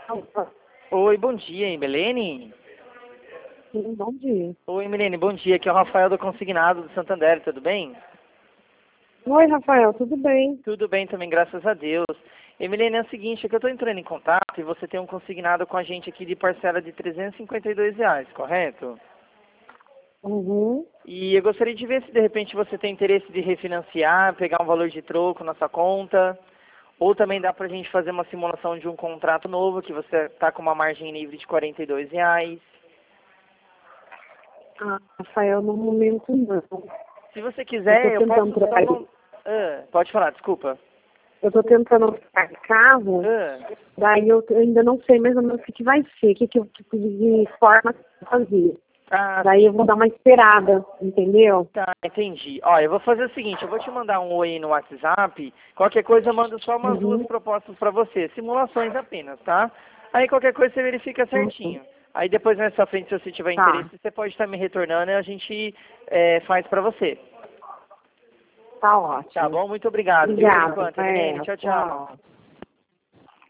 Oi, bom dia, Milene. Sim, bom dia. Oi, Milene, bom dia. Aqui é o Rafael do Consignado do Santander, tudo bem? Oi, Rafael, tudo bem? Tudo bem também, graças a Deus. E, Milene, é o seguinte, é que eu estou entrando em contato e você tem um consignado com a gente aqui de parcela de R$ 352, correto? Uhum. E eu gostaria de ver se de repente você tem interesse de refinanciar, pegar um valor de troco na sua conta, ou também dá para a gente fazer uma simulação de um contrato novo, que você está com uma margem livre de R$ 42. Ah, Rafael, no momento não. Se você Eu tô quiser, eu tentando posso só... trocar. pode falar, desculpa. Eu tô tentando trocar de carro, Ah, daí eu ainda não sei mais ou menos o que vai ser, que tipo de forma que eu vou fazer. ah, Daí eu vou dar uma esperada, entendeu? tá, entendi. Ó, eu vou fazer o seguinte, eu vou te mandar um oi no WhatsApp, qualquer coisa eu mando só umas duas Uhum. propostas para você, simulações apenas, tá? Aí qualquer coisa você verifica Uhum. certinho. Aí depois mais pra frente, se você tiver Tá, interesse, você pode estar me retornando e a gente faz para você. tá Tá ótimo. bom? Muito obrigado. Viu por Obrigada, enquanto, Emilene. Rafael. Tchau, tchau. Tchau.